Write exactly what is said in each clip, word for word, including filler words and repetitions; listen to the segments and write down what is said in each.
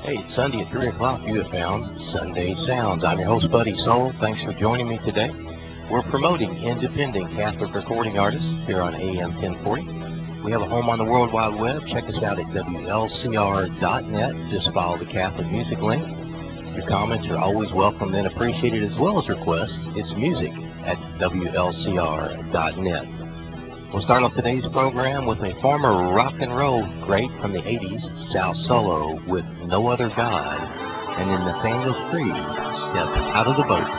Hey, it's Sunday at three o'clock. You have found Sunday Sounds. I'm your host, Buddy Soul. Thanks for joining me today. We're promoting independent Catholic recording artists here on A M ten forty. We have a home on the World Wide Web. Check us out at W L C R dot net. Just follow the Catholic Music link. Your comments are always welcome and appreciated, as well as requests. It's music at W L C R dot net. We'll start off today's program with a former rock and roll great from the eighties, Sal Solo, with No Other God, and then Nathaniel Freed, Step Out of the Boat.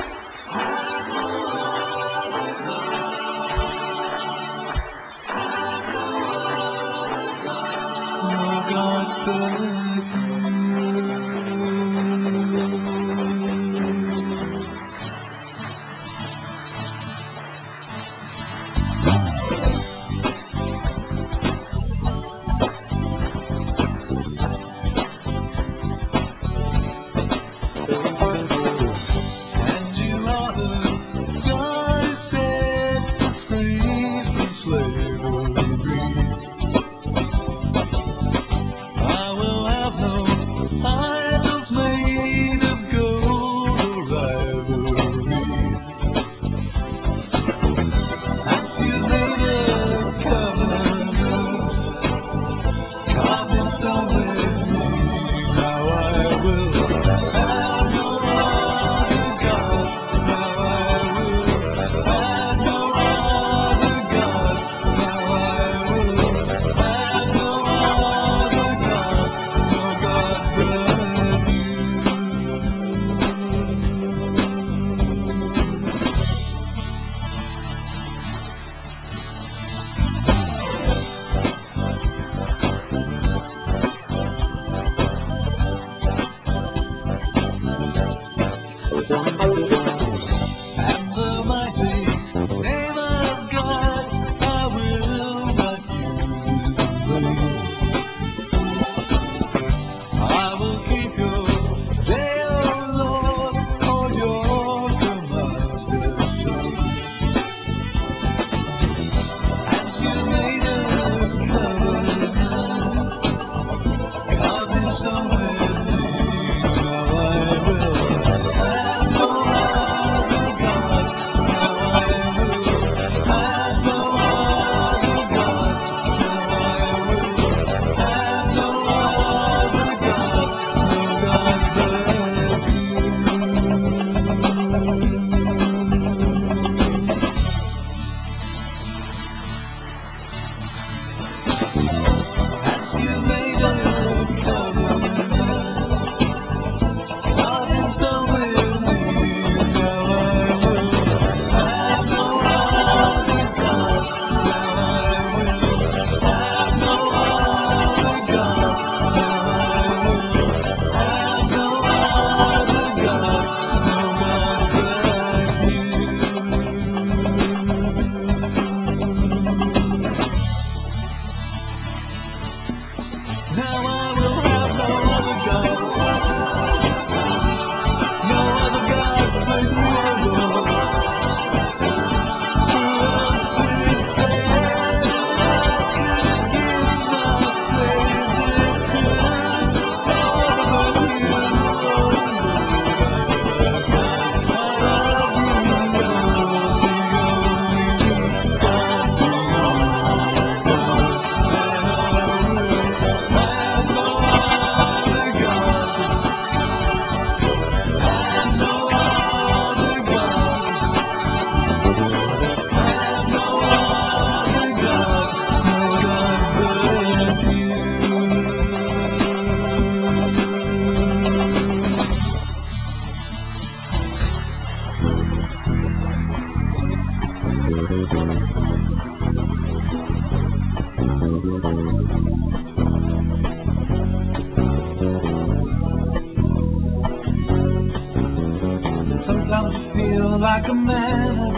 Like a man of the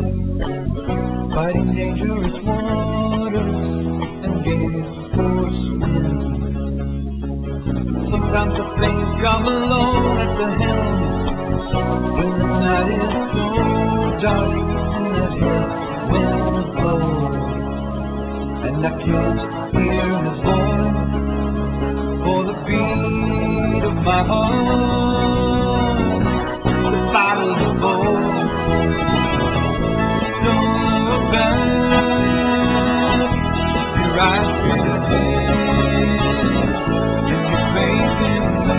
sea, fighting dangerous waters and gales force wind. Sometimes the flames come alone at the helm, when the night is so dark and the head winds blow, and I can't hear his voice for the beat my heart, the fight of the bold. Don't look back, your eyes straight ahead, and your faith in me.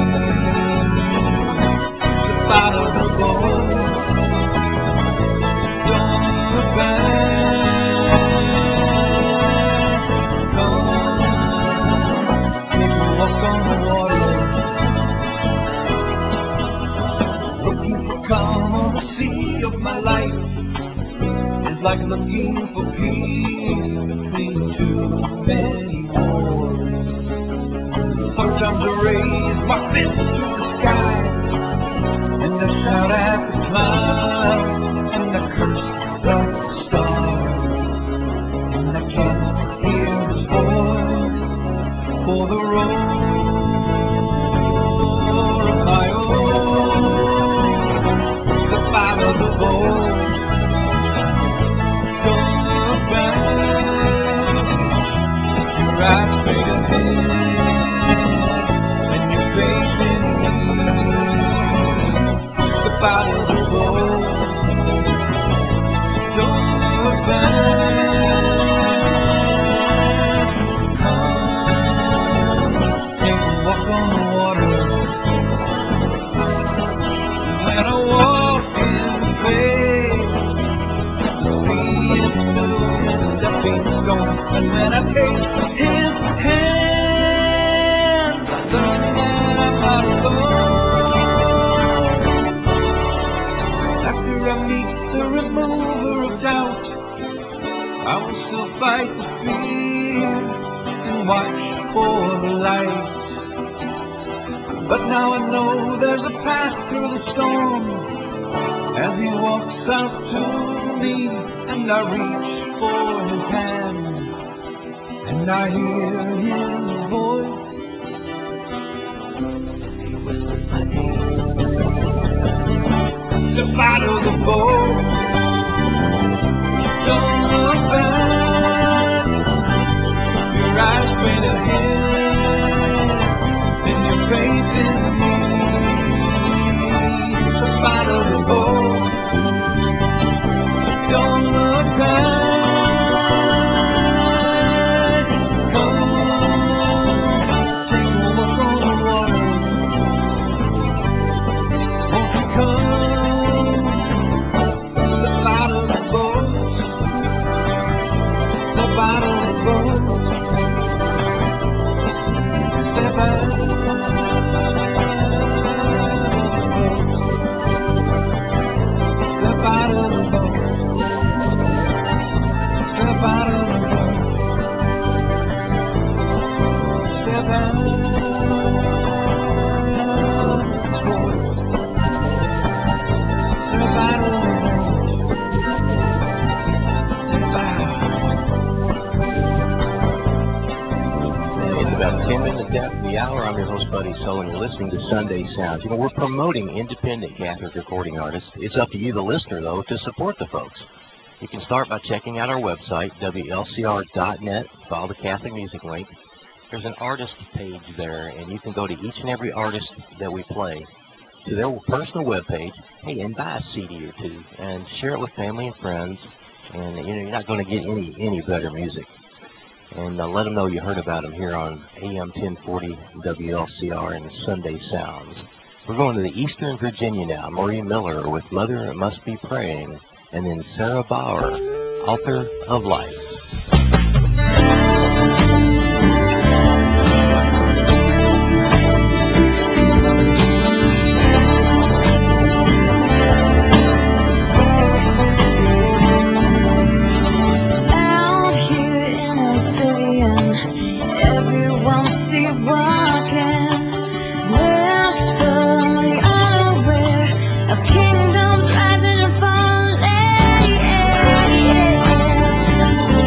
The fight of the bold. Don't look back, come, take a walk on the water. Looking for calm on the sea of my life is like looking for peace between too many wars. Sometimes I raise my fist to the sky and I shout at the clouds and I curse the stars, and I can't hear his voice for the roar of my own. The fight of the bold. Don't look back, your eyes straight ahead, and your faith in me. The fight of the bold. Don't look back, come, take a walk on the water. When I walk in faith, and when I take his hand, I learn that I'm not alone. After I meet the remover of doubt, I will still fight the fear and watch for the light. But now I know there's a path through the storm as he walks out to me, and I reach for his hand, and I hear his voice. He whispers my name. The fight of the bold. Don't look back, your eyes straight ahead, and your faith in me. The fight of the bold. Don't look back, come, take a walk on the water. Won't you come, the fight of the boat, the fight of the boat. Step out, step out of the boat. Step out of the boat. Step out of the boat. Step out of the boat. Step out. It's about ten minutes after the hour. I'm your host, Buddy Soul, and you're listening to Sunday Sounds. You know, we're promoting independent Catholic recording artists. It's up to you, the listener, though, to support the folks. You can start by checking out our website, W L C R dot net, follow the Catholic Music link. There's an artist page there, and you can go to each and every artist that we play, to their personal webpage, hey, and buy a C D or two, and share it with family and friends, and you know, you're not going to get any, any better music. And uh, let them know you heard about them here on A M ten forty W L C R and Sunday Sounds. We're going to the Eastern Virginia now. Maureen Miller with Mother Must Be Praying, and then Sarah Bauer, Author of Life. Out here in Oblivion, everyone sleepwalking, wistfully unaware of kingdoms rising and falling.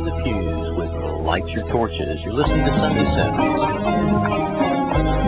the pews with Light Your Torches. You're listening to Sunday Sounds.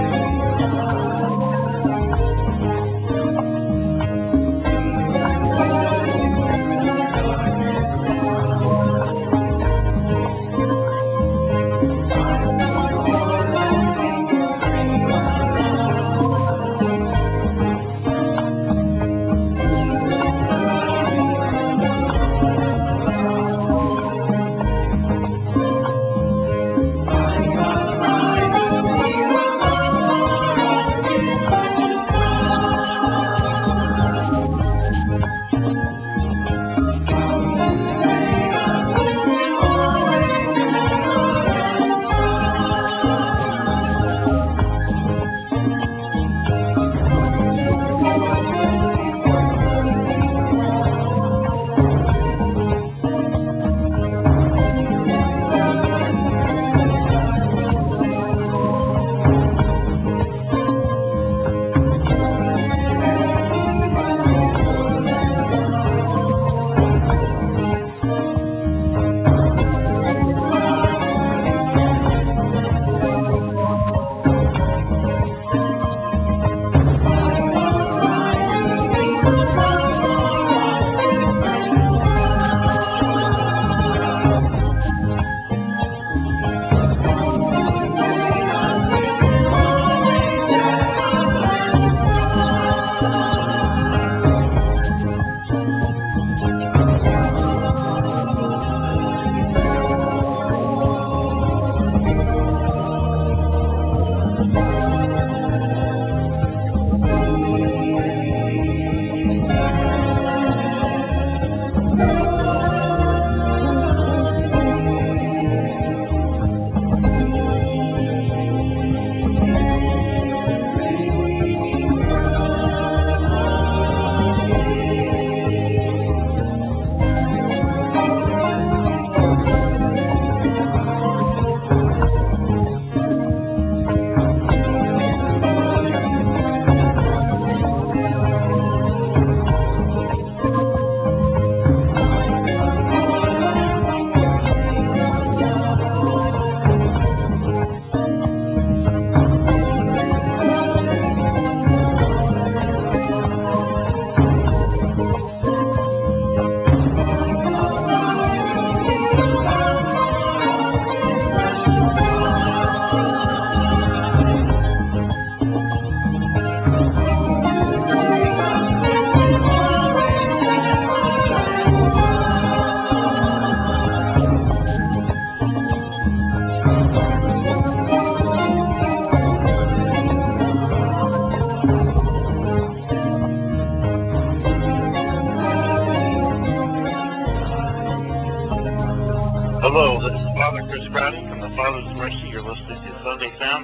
Hello, this is Father Chris Browning from the Father's Mercy. You're listening to Sunday Sounds.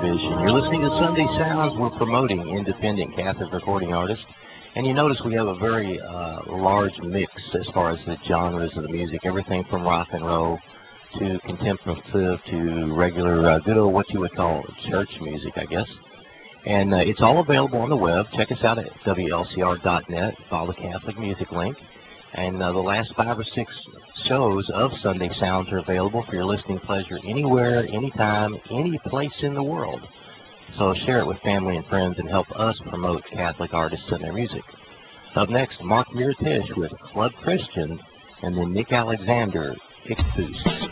Tish, and you're listening to Sunday Sounds. We're promoting independent Catholic recording artists. And you notice we have a very uh, large mix as far as the genres of the music, everything from rock and roll to contemplative to regular, uh, good old what you would call church music, I guess. And uh, it's all available on the web. Check us out at W L C R dot net. Follow the Catholic Music link. And uh, the last five or six shows of Sunday Sounds are available for your listening pleasure anywhere, anytime, any place in the world. So share it with family and friends and help us promote Catholic artists and their music. Up next, Mark Miratish with Club Christian, and then Nick Alexander, Ictus.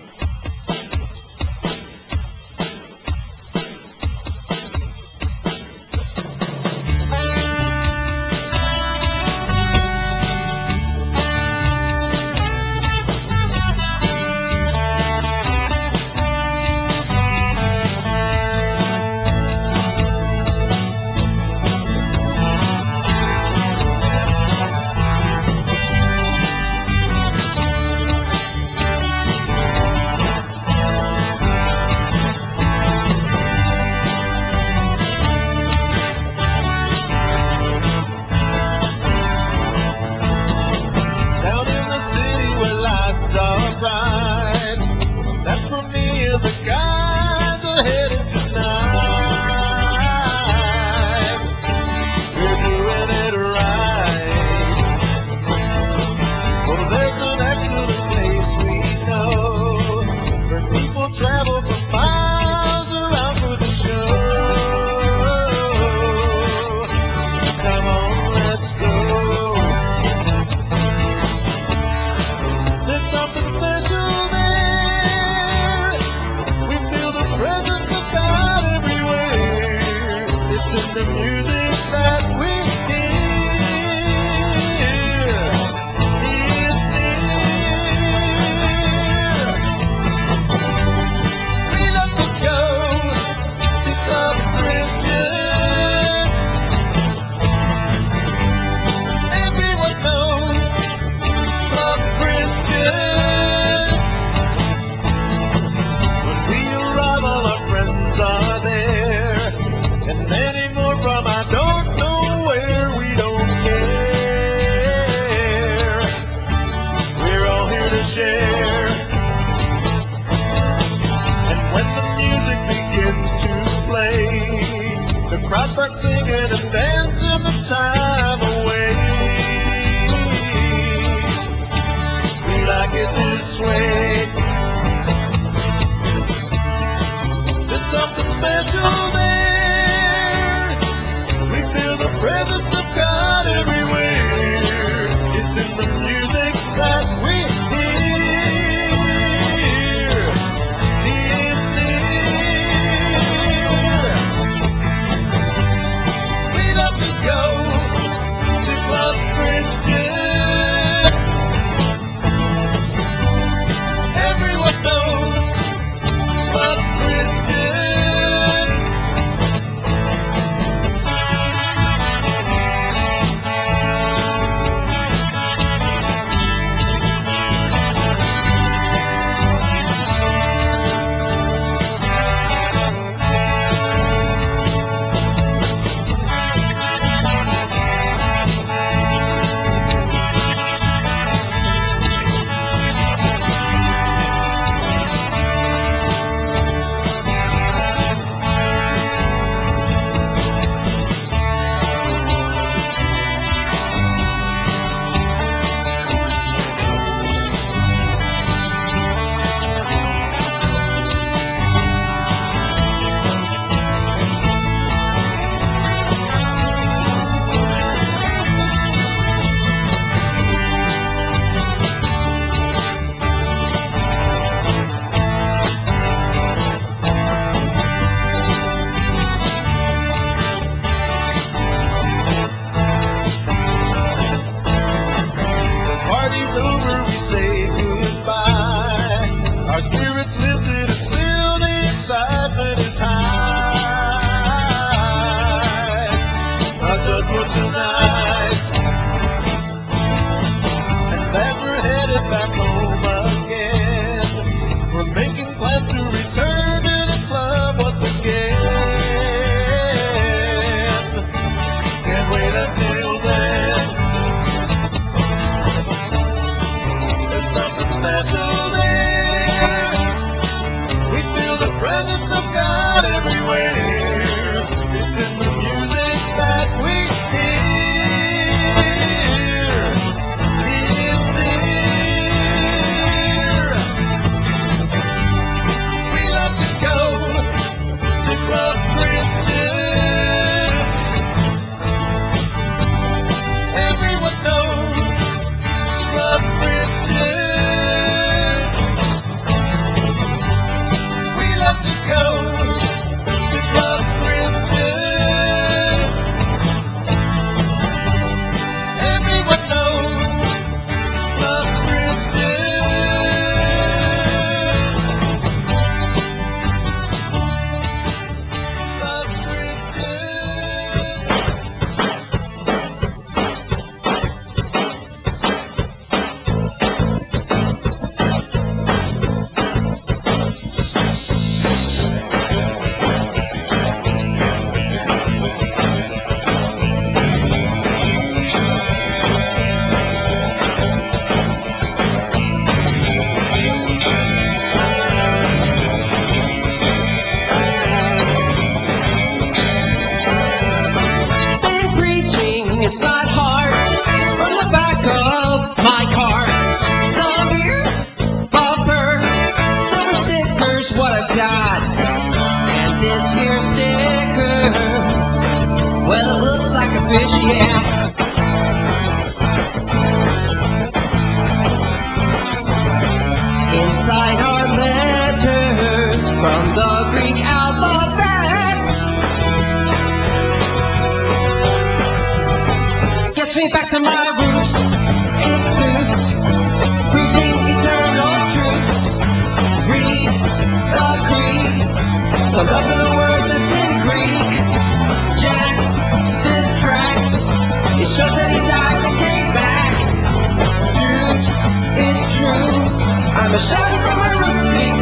me back to my roots. It's truth, proving eternal truth. Read the creed, the love of the word that's in Greek. Jack, this track, it shows that he died and came back. Truth, it's true, I'm a shouting from my roots.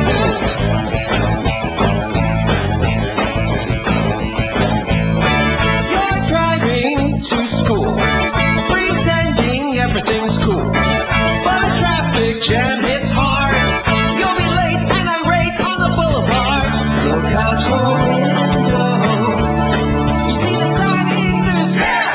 You're driving to school, pretending everything's cool. But a traffic jam hits hard. You'll be late and irate on the boulevard. Look out your window. You see the sign in there.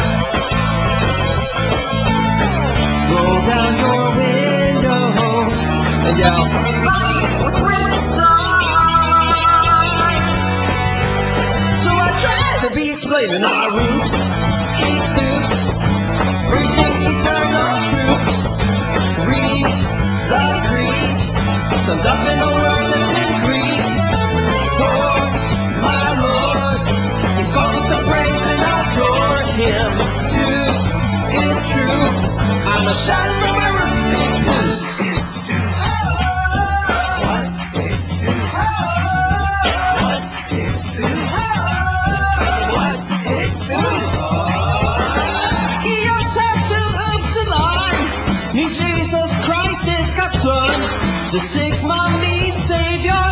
Roll down your window and yell, "Mommy, we're inside." So I try to be explaining our roots. Keep truth, preaching eternal truth. Read the creed, summed up in a word that's in Greek. For my Lord, He calls us to praise and adore Him. Truth is true, I'm a shine from my roots. Jesus Christ is God's Son, the sick man needs Savior.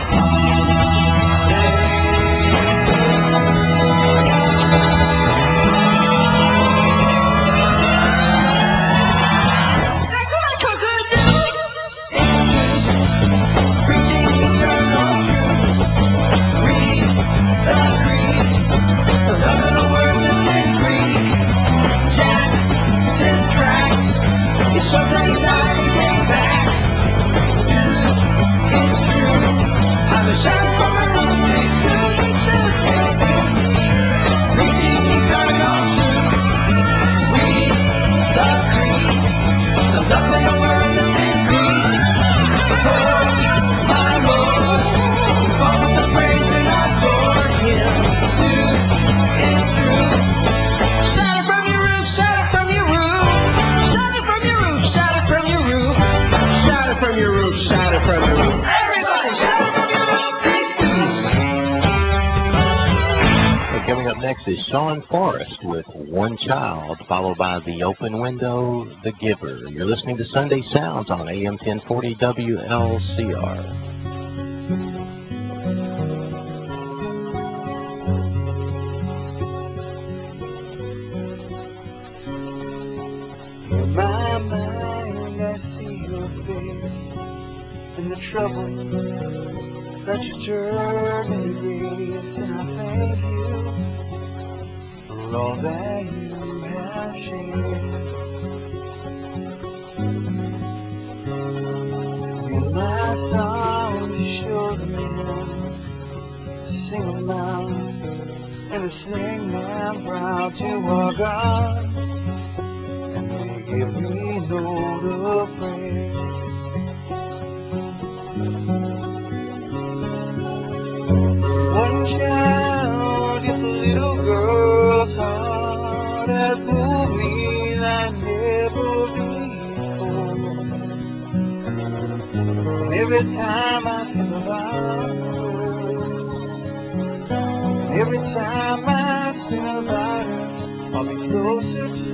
That's what I could do. It's truth, preaching eternal truth. Read the creed, the love of the word that's in Greek. Jack, this track, it shows that he died and came back. It's true, I'm a shout from my roots. It's true, it's true, it's true. Preaching eternal truth. Read the creed, summed up in a word that's in Greek. For my Lord, He calls us to praise and adore Him. Truth is true. Shout it from your roof, shout it from your roof. Shout it from your roof, shout it from your roof. Shout it from your roof, shout it from your roof. Everybody shout it from your roof. Peace to you. And coming up next is Sean Forrest with One Child, followed by The Open Window, The Giver. You're listening to Sunday Sounds on A M ten forty W L C R. In my mind, I see your face and the trouble that your journey raised, and I thank you for all that you have shared. In my song, you show the men to sing aloud and to sing them proud. You are God. Give me note of praise. One child, just a little girl's heart has moved me like never before. And every time I think about her, every time I think about her, I'll be closer to you.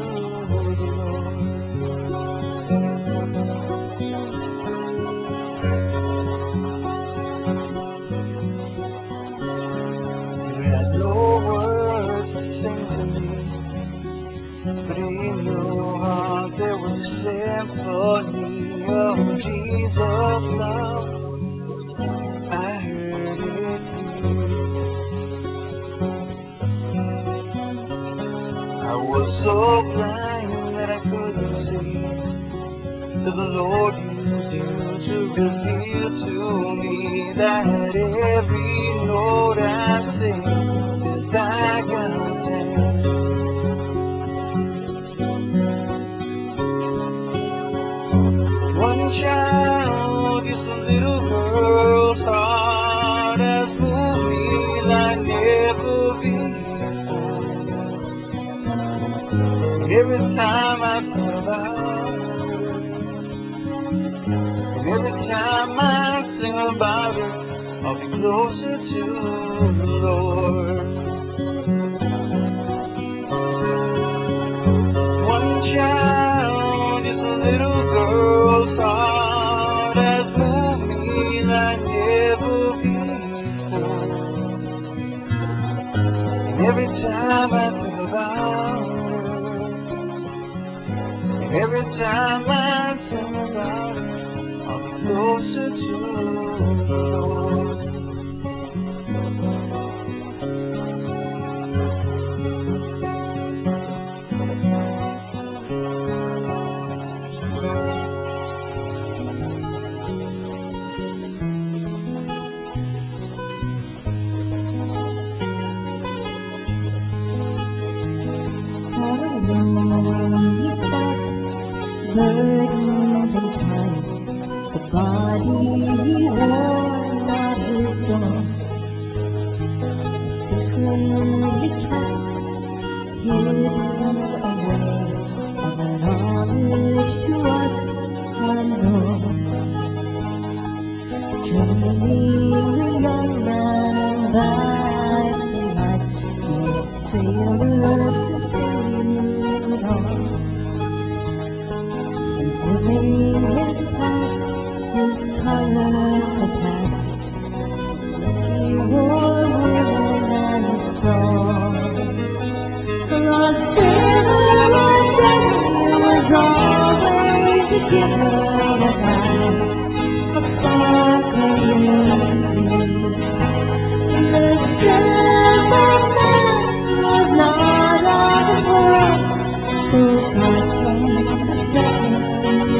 Symphony of Jesus' love, I heard it through. I was so blind that I couldn't see, till the Lord used you to reveal to me that every note I sing is thy God's hand. One child, just a little girl's heart has moved me like never before. Every time I thought about her, and every time I sing about her, I'll be closer to the Lord. One child is a little girl's heart has moved me like never before. And every time I think about her, and every time I think about her, I'll be closer to the Lord. Burdens and tired, the body he wore not his own. Secretly kept hidden away, and knowledge to us unknown. Dreaming the young man back to life, yet sailors to sail on. Living his past, his colors the past. He wore women and his song. Lost sailor was Jenny was always a giver of life, a sparkling sea. The silver man was not of the world, so far from the second.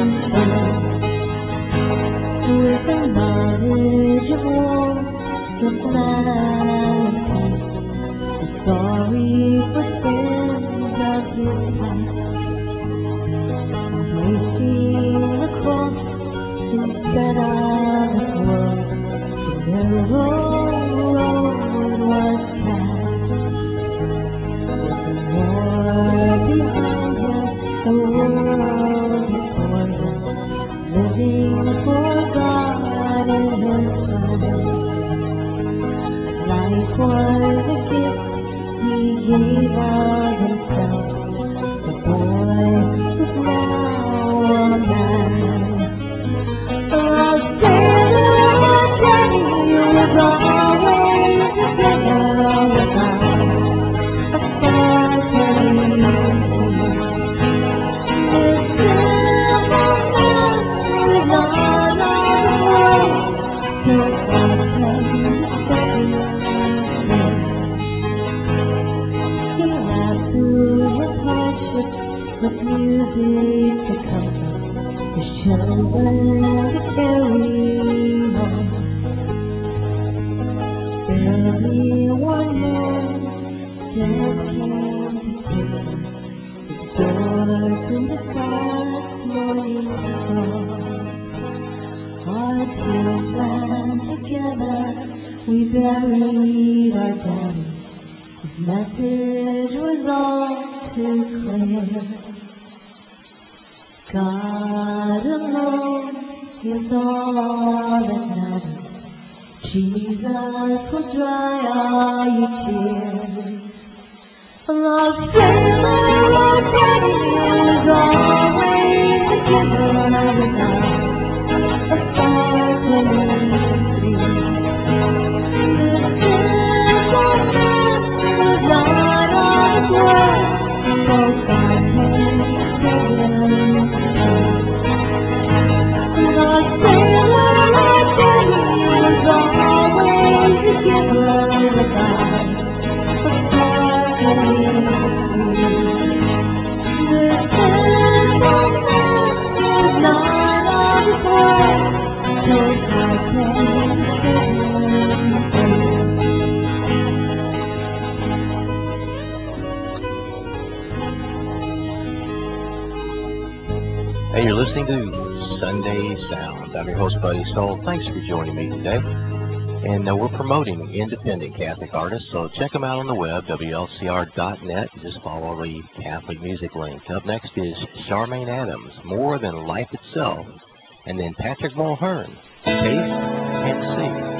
With the knowledge of war, the plan of peace, the sorry for sins of his past, embracing the cross instead of the world, the narrow road was cast. With the war behind him, the world before him, living for God in his Son. Life was a gift he gave of himself. The boy was now a man. The sailor was Jenny was always a giver of life, a sparkling sea. With music to comfort the children to carry on. Barely one man just came to take his doors in the fast morning sun. Our tears ran together, we buried our daddy. His message was all too clear. God alone is all that matters. Jesus will dry all your tears. Lost sailor, lost daddy was always the giver of the night, a sparkling sea. The silver man was not of the world, so God came to him. The sailor like Jenny was always the giver of the night, a sparkling sea. The silver man was not of the world, so God came to him. Hey, you're listening to Sunday Sound. I'm your host, Buddy Soul. Thanks for joining me today. And uh, we're promoting independent Catholic artists, so check them out on the web, W L C R dot net. Just follow the Catholic music link. Up next is Charmaine Adams, More Than Life Itself. And then Patrick Mulhern, Taste and See.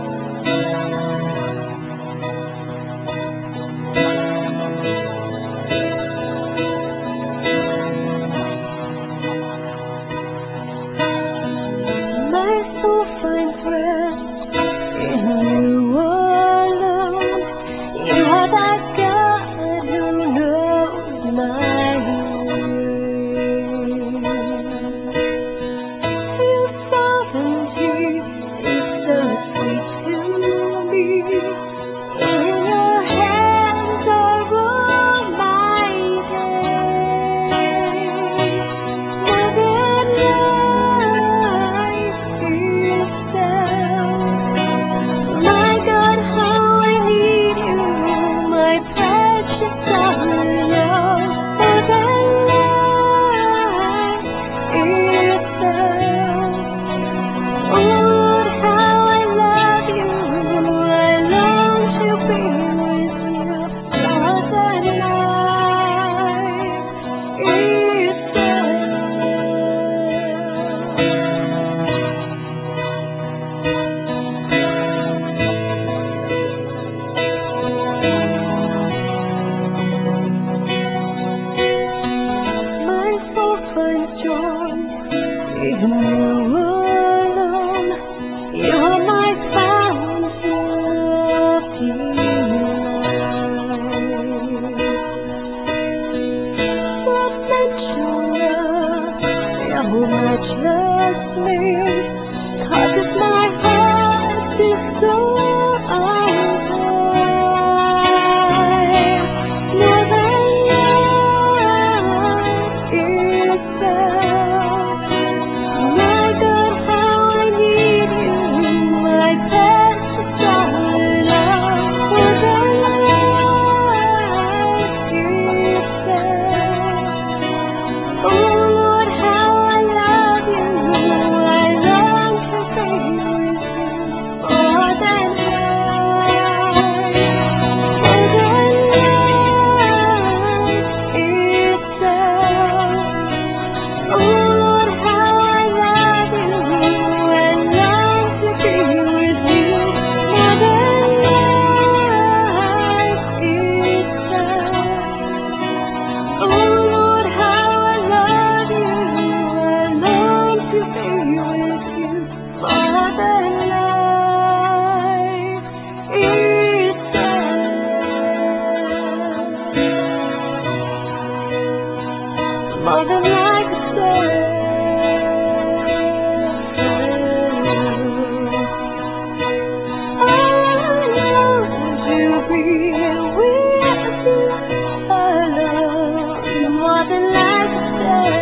My soul finds rest in you alone. You are that God who knows my name. Your sovereignty is so sweet to me. In your hands are all my days. More than life itself. My God, how I need you, my precious darling love. More than life itself. Oh Lord, how I love you, I long to be with you. More than life itself. My soul finds joy in you alone. You're my fountain of delight. Substantial, your matchless name causes my heart to soar on high. More than life itself. My God, how I need you, my precious darling love. More than life itself. Oh Lord, how I love you, I long to be with you. More than life, more than life itself. Oh Lord, how I love you, I long to be with you. More than life itself. Oh Lord, how I love you, I long to be with you. More than life itself. More than life itself. I long to be with you alone. More than life itself.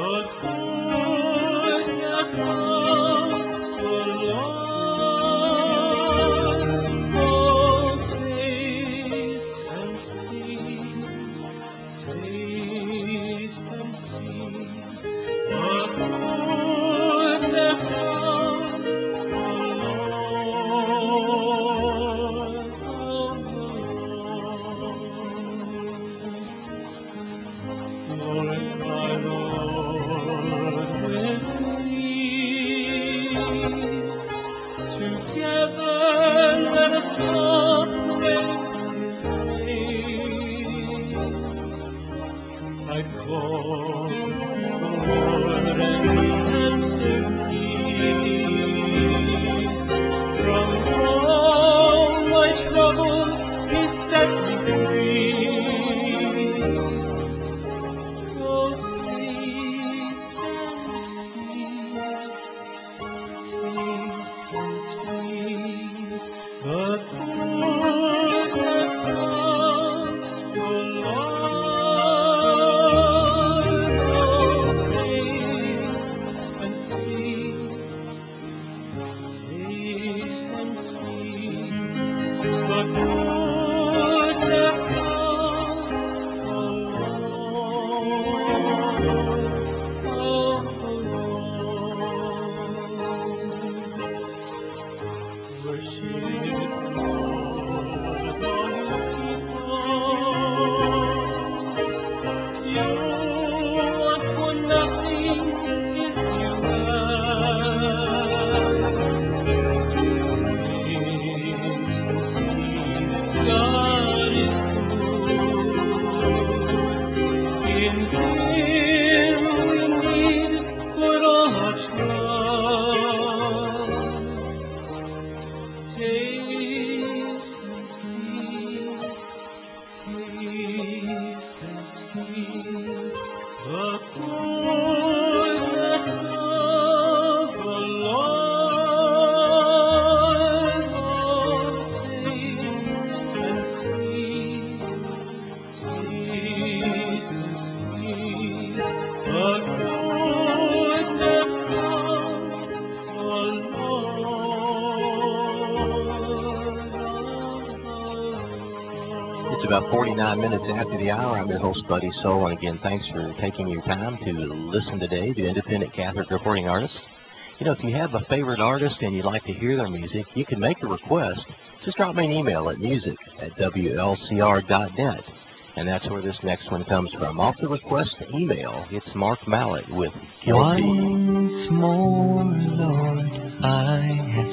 It's about forty-nine minutes after the hour. I'm your host, Buddy Soul, and again, thanks for taking your time to listen today to Independent Catholic Recording Artists. You know, if you have a favorite artist and you'd like to hear their music, you can make a request. Just drop me an email at music at W L C R dot net, and that's where this next one comes from. Off the request email, it's Mark Mallet with Guilty. Once more, Lord, I have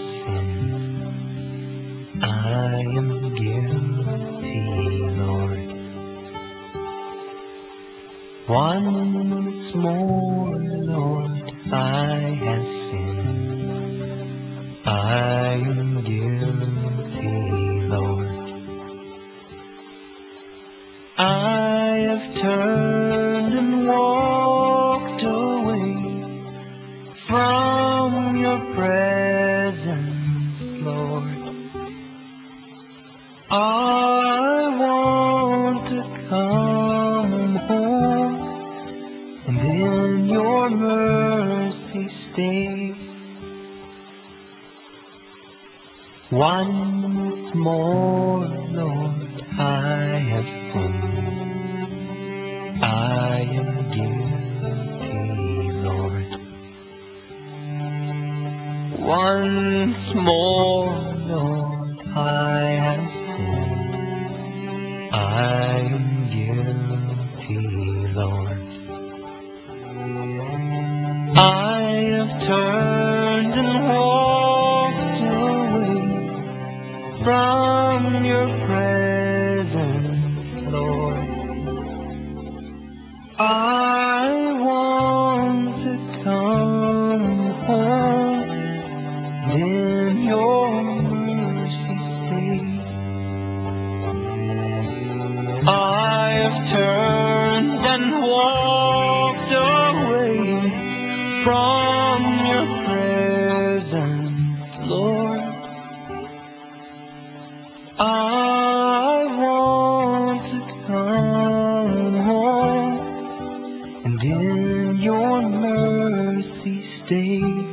sinned. I am guilty, Lord. Once more, Lord, I have sinned. I am guilty, Lord. I have turned and walked away from your presence, Lord. I want to come home and in your mercy stay. Once more, Lord, I have sinned. I am guilty, Lord. Once more, Lord, I have sinned. I am guilty, Lord. I have turned and walked away from your presence, Lord. I want to come home in your mercy stay. I have turned and walked away from your presence, Lord. I want to come home and in your mercy stay,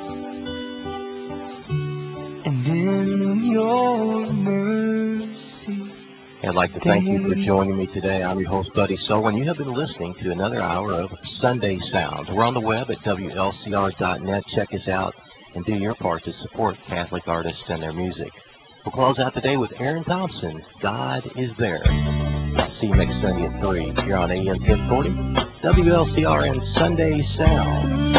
and in your mercy. I'd like to thank you for joining me today. I'm your host, Buddy Soul, and you have been listening to another hour of Sunday Sounds. We're on the web at W L C R dot net. Check us out and do your part to support Catholic artists and their music. We'll close out today with Aaron Thompson, God is There. I'll see you next Sunday at three here on A M ten forty, W L C R and Sunday Sound.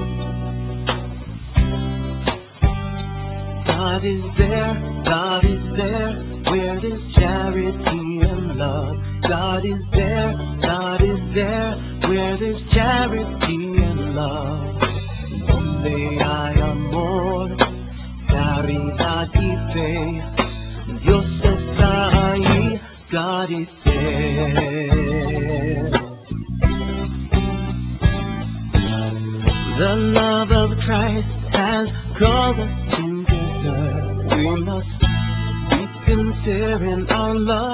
God is there, God is there, where there's charity and love. God is there, God is there, where there's charity and love. Donde hay amor, caridad y fe, Dios está ahí, God is there. The love of Christ has called us together. We must be sincere in our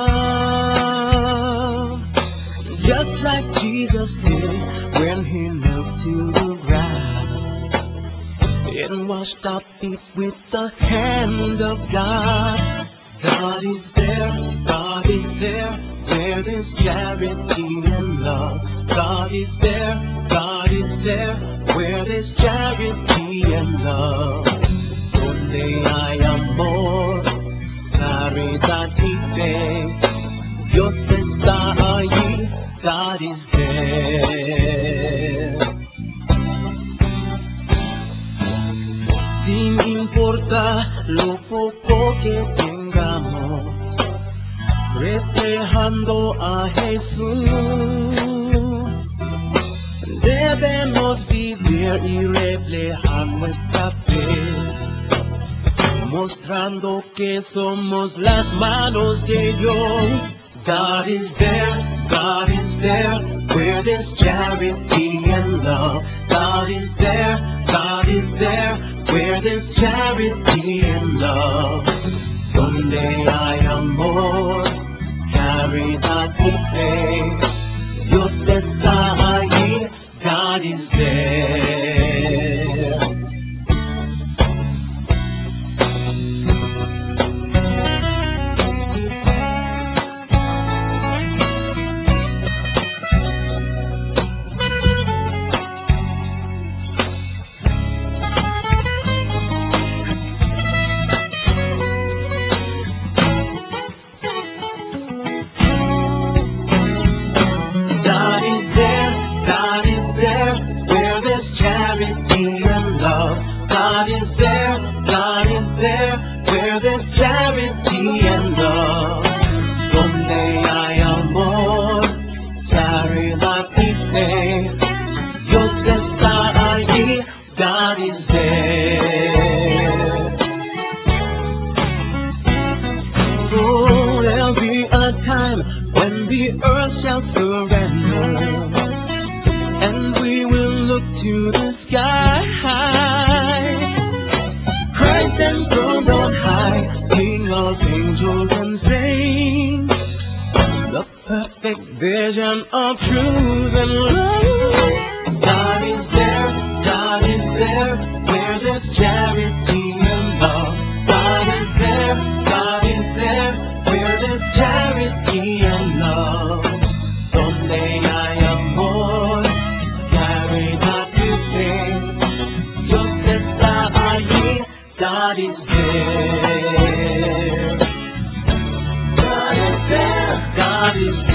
love, just like Jesus did when he knelt to the ground and washed our feet with the hand of God. God is there, God is there, where there's charity and love. God is there, God is there, where there's charity and love. Donde hay amor, caridad y fe, Dios está allí, God is there. Sin importar lo poco que tengamos, reflejando a Jesús, debemos vivir y reflejar nuestra fe, mostrando que somos las manos de Dios. God is there, God is there, where there's charity and love. God is there, God is there, where there's charity and love. Donde hay amor, caridad y fe, Dios está allí, God is there. God is there, God is there, where there's charity and love. Donde hay amor, caridad y fe, Dios está allí, God is there. Oh, there'll be a time when the earth shall surrender, and we will look to the sky. Christ enthroned on high, King of angels and saints, the perfect vision of truth and love. God is there, God is there, where there's charity and love. God is there, God is there, where there's charity and love. Donde hay amor, caridad y fe, Dios está allí, God is there. God is there, God is there.